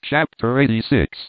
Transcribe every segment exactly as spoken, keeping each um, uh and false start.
Chapter eighty-six.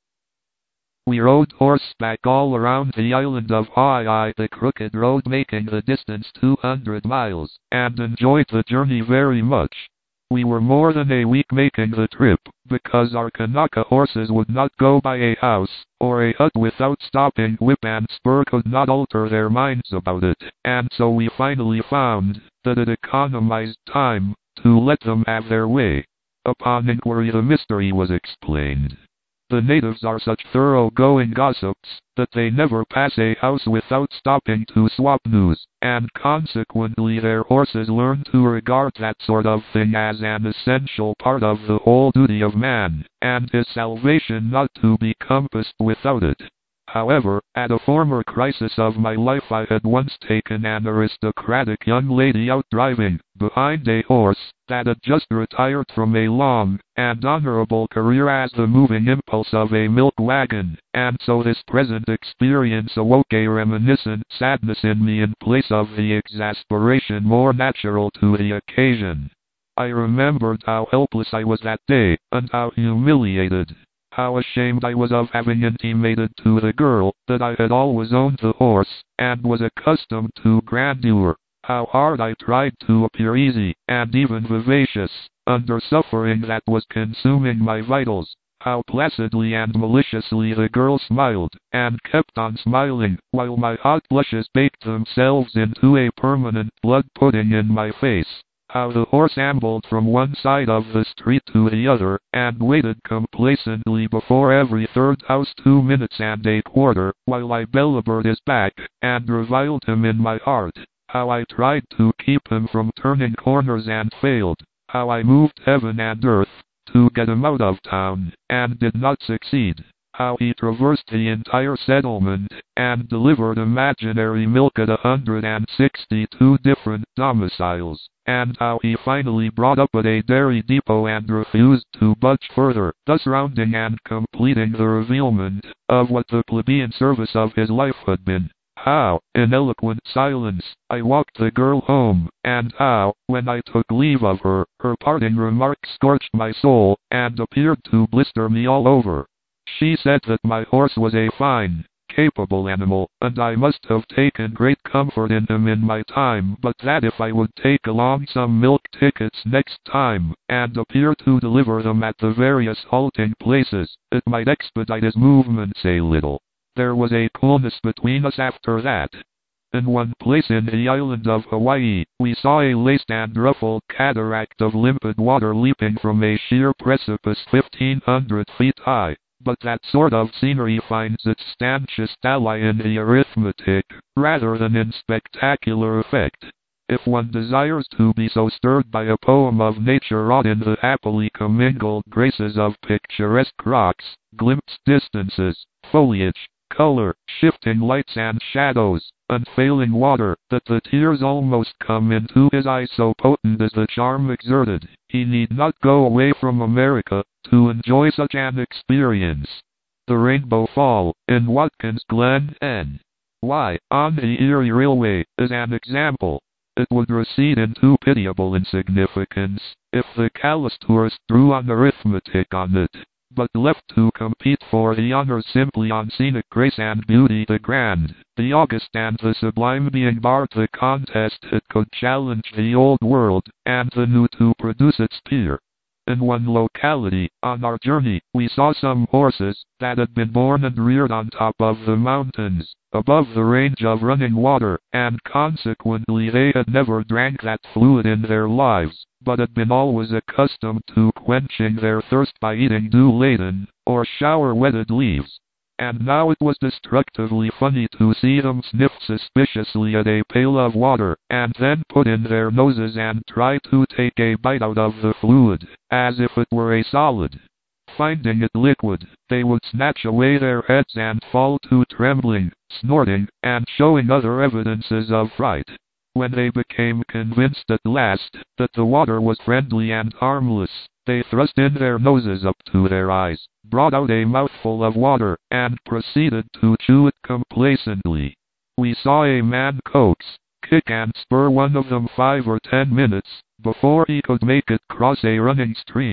We rode horseback all around the island of Hawaii, the crooked road making the distance two hundred miles, and enjoyed the journey very much. We were more than a week making the trip, because our Kanaka horses would not go by a house or a hut without stopping. Whip and spur could not alter their minds about it, and so we finally found that it economized time to let them have their way. Upon inquiry, the mystery was explained. The natives are such thorough-going gossips that they never pass a house without stopping to swap news, and consequently their horses learn to regard that sort of thing as an essential part of the whole duty of man, and his salvation not to be compassed without it. However, at a former crisis of my life I had once taken an aristocratic young lady out driving, behind a horse that had just retired from a long and honorable career as the moving impulse of a milk wagon, and so this present experience awoke a reminiscent sadness in me in place of the exasperation more natural to the occasion. I remembered how helpless I was that day, and how humiliated. How ashamed I was of having intimated to the girl that I had always owned the horse, and was accustomed to grandeur. How hard I tried to appear easy, and even vivacious, under suffering that was consuming my vitals. How placidly and maliciously the girl smiled, and kept on smiling, while my hot blushes baked themselves into a permanent blood pudding in my face. How the horse ambled from one side of the street to the other, and waited complacently before every third house two minutes and a quarter, while I belabored his back, and reviled him in my heart. How I tried to keep him from turning corners and failed. How I moved heaven and earth to get him out of town, and did not succeed. How he traversed the entire settlement, and delivered imaginary milk at a hundred and sixty-two different domiciles, and how he finally brought up at a dairy depot and refused to budge further, thus rounding and completing the revealment of what the plebeian service of his life had been. How, in eloquent silence, I walked the girl home, and how, when I took leave of her, her parting remark scorched my soul, and appeared to blister me all over. She said that my horse was a fine, capable animal, and I must have taken great comfort in him in my time, but that if I would take along some milk tickets next time, and appear to deliver them at the various halting places, it might expedite his movements a little. There was a coolness between us after that. In one place in the island of Hawaii, we saw a laced and ruffled cataract of limpid water leaping from a sheer precipice fifteen hundred feet high. But that sort of scenery finds its stanchest ally in the arithmetic, rather than in spectacular effect. If one desires to be so stirred by a poem of nature wrought in the happily commingled graces of picturesque rocks, glimpsed distances, foliage, color, shifting lights and shadows, unfailing water, that the tears almost come into his eyes, so potent is the charm exerted, he need not go away from America to enjoy such an experience. The Rainbow Fall, in Watkins Glen, N Y, on the Erie Railway, is an example. It would recede into pitiable insignificance if the callous tourist drew an arithmetic on it. But left to compete for the honors simply on scenic grace and beauty, the grand, the august and the sublime being barred the contest, it could challenge the old world, and the new to produce its peer. In one locality, on our journey, we saw some horses that had been born and reared on top of the mountains, above the range of running water, and consequently they had never drank that fluid in their lives, but had been always accustomed to quenching their thirst by eating dew-laden, or shower-wetted leaves. And now it was destructively funny to see them sniff suspiciously at a pail of water, and then put in their noses and try to take a bite out of the fluid, as if it were a solid. Finding it liquid, they would snatch away their heads and fall to trembling, snorting, and showing other evidences of fright. When they became convinced at last that the water was friendly and harmless, they thrust in their noses up to their eyes, brought out a mouthful of water, and proceeded to chew it complacently. We saw a man coax, kick and spur one of them five or ten minutes, before he could make it cross a running stream.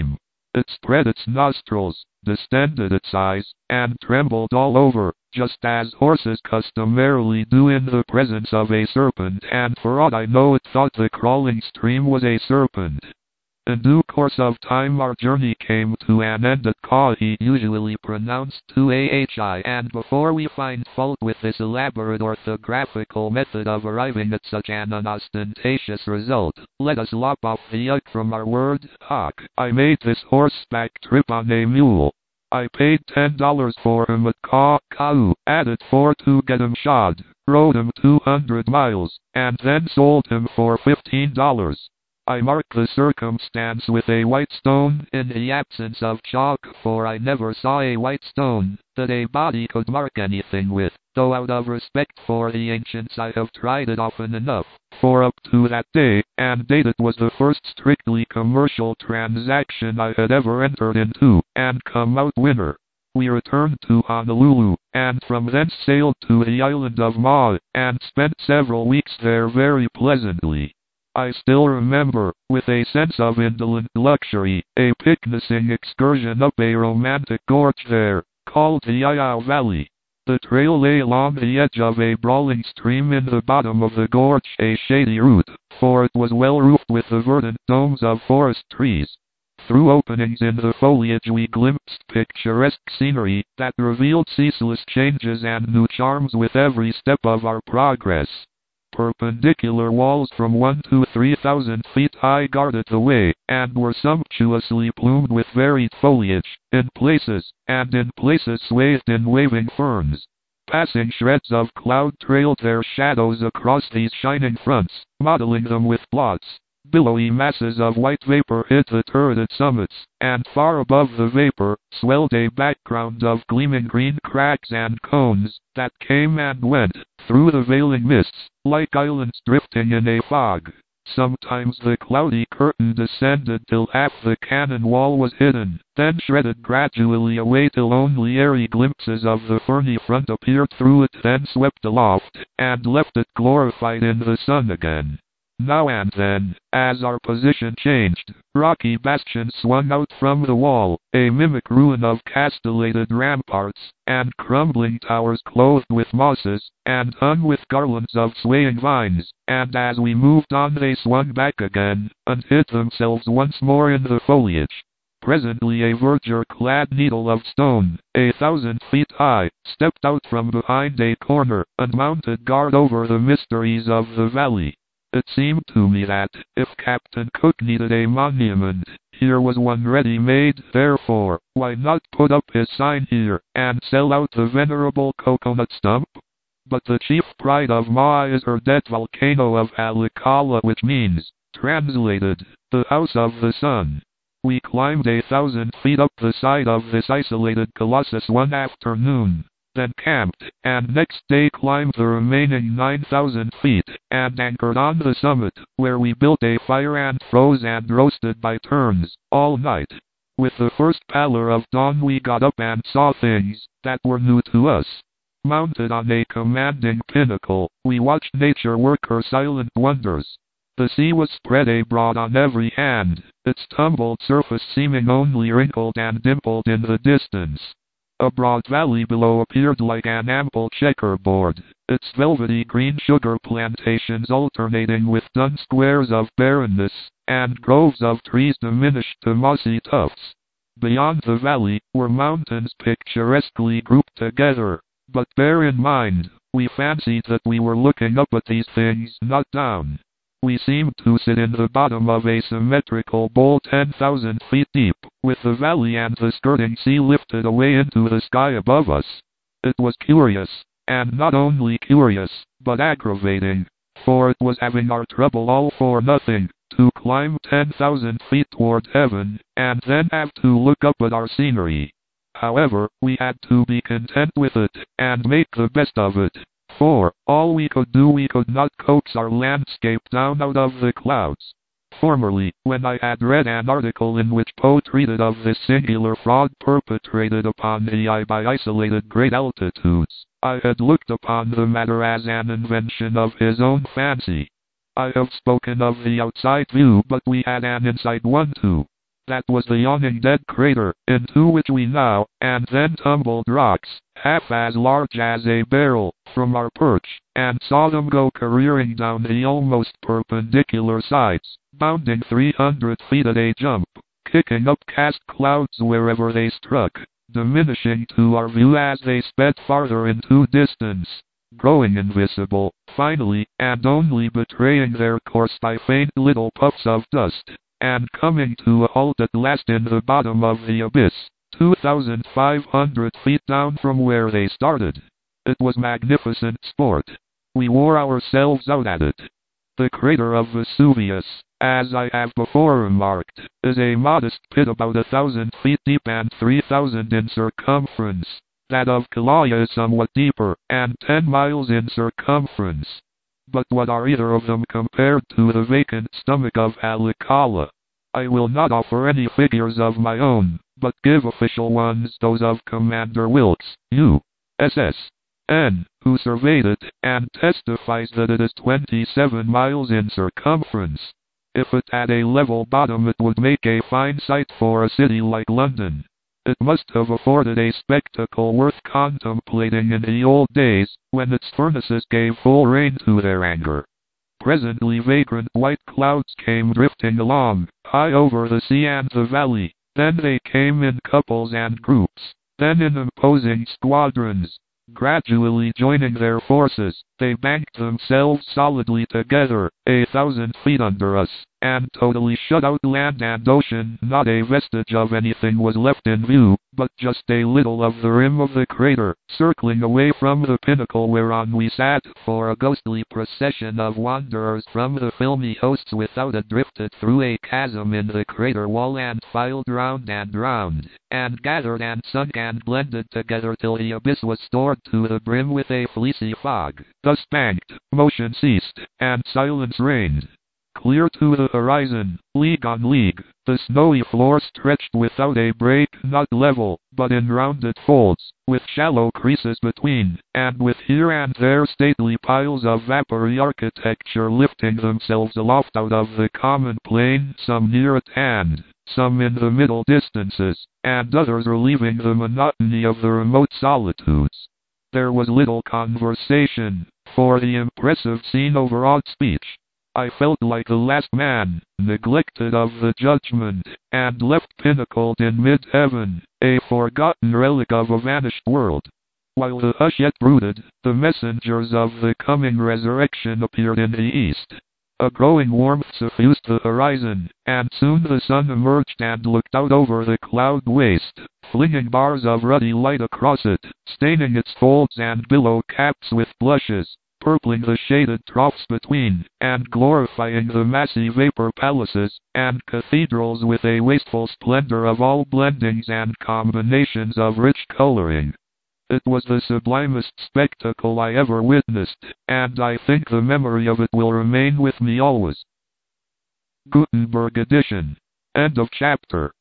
It spread its nostrils, distended its eyes, and trembled all over, just as horses customarily do in the presence of a serpent, and for aught I know it thought the crawling stream was a serpent. In due course of time our journey came to an end at Kahi, usually pronounced to ahi, and before we find fault with this elaborate orthographical method of arriving at such an unostentatious result, let us lop off the yuck from our word hawk. I made this horseback trip on a mule. I paid ten dollars for him at Ka Kau, added four to get him shod, rode him two hundred miles, and then sold him for fifteen dollars. I mark the circumstance with a white stone in the absence of chalk, for I never saw a white stone that a body could mark anything with, though out of respect for the ancients I have tried it often enough, for up to that day and date it was the first strictly commercial transaction I had ever entered into, and come out winner. We returned to Honolulu, and from thence sailed to the island of Maui, and spent several weeks there very pleasantly. I still remember, with a sense of indolent luxury, a picnicking excursion up a romantic gorge there, called the Iao Valley. The trail lay along the edge of a brawling stream in the bottom of the gorge, a shady route, for it was well roofed with the verdant domes of forest trees. Through openings in the foliage we glimpsed picturesque scenery that revealed ceaseless changes and new charms with every step of our progress. Perpendicular walls from one to three thousand feet high guarded the way, and were sumptuously plumed with varied foliage, in places, and in places swathed in waving ferns. Passing shreds of cloud trailed their shadows across these shining fronts, modeling them with blots. Billowy masses of white vapor hid the turreted summits, and far above the vapor swelled a background of gleaming green crags and cones that came and went through the veiling mists, like islands drifting in a fog. Sometimes the cloudy curtain descended till half the cannon wall was hidden, then shredded gradually away till only airy glimpses of the ferny front appeared through it, then swept aloft, and left it glorified in the sun again. Now and then, as our position changed, rocky bastions swung out from the wall, a mimic ruin of castellated ramparts, and crumbling towers clothed with mosses, and hung with garlands of swaying vines, and as we moved on they swung back again, and hid themselves once more in the foliage. Presently a verdure-clad needle of stone, a thousand feet high, stepped out from behind a corner, and mounted guard over the mysteries of the valley. It seemed to me that, if Captain Cook needed a monument, here was one ready-made, therefore, why not put up his sign here, and sell out the venerable coconut stump? But the chief pride of Maui is her dead volcano of Alikala, which means, translated, the House of the Sun. We climbed a thousand feet up the side of this isolated colossus one afternoon, then camped, and next day climbed the remaining nine thousand feet, and anchored on the summit, where we built a fire and froze and roasted by turns, all night. With the first pallor of dawn we got up and saw things that were new to us. Mounted on a commanding pinnacle, we watched nature work her silent wonders. The sea was spread abroad on every hand, its tumbled surface seeming only wrinkled and dimpled in the distance. A broad valley below appeared like an ample checkerboard, its velvety green sugar plantations alternating with dun squares of barrenness, and groves of trees diminished to mossy tufts. Beyond the valley were mountains picturesquely grouped together, but bear in mind, we fancied that we were looking up at these things, not down. We seemed to sit in the bottom of a symmetrical bowl ten thousand feet deep, with the valley and the skirting sea lifted away into the sky above us. It was curious, and not only curious, but aggravating, for it was having our trouble all for nothing, to climb ten thousand feet toward heaven, and then have to look up at our scenery. However, we had to be content with it, and make the best of it. For, all we could do we could not coax our landscape down out of the clouds. Formerly, when I had read an article in which Poe treated of this singular fraud perpetrated upon the eye by isolated great altitudes, I had looked upon the matter as an invention of his own fancy. I have spoken of the outside view, but we had an inside one too. That was the yawning dead crater, into which we now and then tumbled rocks, half as large as a barrel, from our perch, and saw them go careering down the almost perpendicular sides, bounding three hundred feet at a jump, kicking up cast clouds wherever they struck, diminishing to our view as they sped farther into distance, growing invisible, finally, and only betraying their course by faint little puffs of dust, and coming to a halt at last in the bottom of the abyss, two thousand five hundred feet down from where they started. It was magnificent sport. We wore ourselves out at it. The crater of Vesuvius, as I have before remarked, is a modest pit about a thousand feet deep and three thousand in circumference. That of Kilauea is somewhat deeper, and ten miles in circumference. But what are either of them compared to the vacant stomach of Haleakala? I will not offer any figures of my own, but give official ones, those of Commander Wilkes, U S S N, who surveyed it, and testifies that it is twenty-seven miles in circumference. If it had a level bottom, it would make a fine site for a city like London. It must have afforded a spectacle worth contemplating in the old days, when its furnaces gave full rein to their anger. Presently vagrant white clouds came drifting along, high over the sea and the valley. Then they came in couples and groups, then in imposing squadrons. Gradually joining their forces, they banked themselves solidly together, a thousand feet under us, and totally shut out land and ocean. Not a vestige of anything was left in view, but just a little of the rim of the crater, circling away from the pinnacle whereon we sat, for a ghostly procession of wanderers from the filmy hosts without had drifted through a chasm in the crater wall and filed round and round, and gathered and sunk and blended together till the abyss was stored to the brim with a fleecy fog. Thus banked, motion ceased, and silence reigned. Clear to the horizon, league on league, the snowy floor stretched without a break, not level, but in rounded folds, with shallow creases between, and with here and there stately piles of vapory architecture lifting themselves aloft out of the common plain, some near at hand, some in the middle distances, and others relieving the monotony of the remote solitudes. There was little conversation, for the impressive scene overawed speech. I felt like the last man, neglected of the judgment, and left pinnacled in mid-heaven, a forgotten relic of a vanished world. While the hush yet brooded, the messengers of the coming resurrection appeared in the east. A growing warmth suffused the horizon, and soon the sun emerged and looked out over the cloud waste, flinging bars of ruddy light across it, staining its folds and billow caps with blushes, purpling the shaded troughs between, and glorifying the massy vapor palaces and cathedrals with a wasteful splendor of all blendings and combinations of rich coloring. It was the sublimest spectacle I ever witnessed, and I think the memory of it will remain with me always. Gutenberg edition. End of chapter.